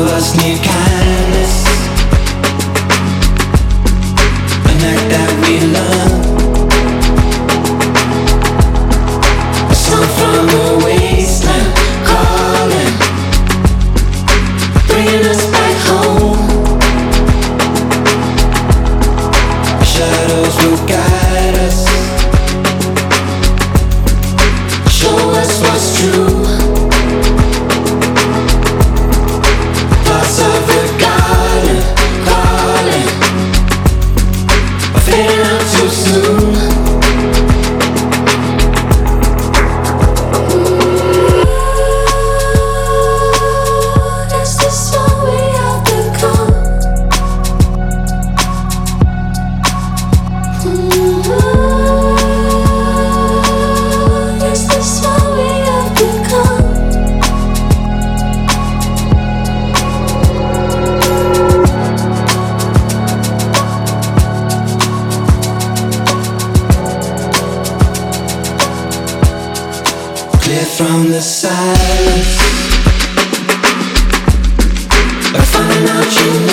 of us need kindness, an act that we love, a song from the wasteland calling, bringing us back home. Shadows will guide us, show us what's true. Parts of the garden calling, fading out too soon. Is this what we have become? Is this what we have become? Clear from the silence, like finding out you know.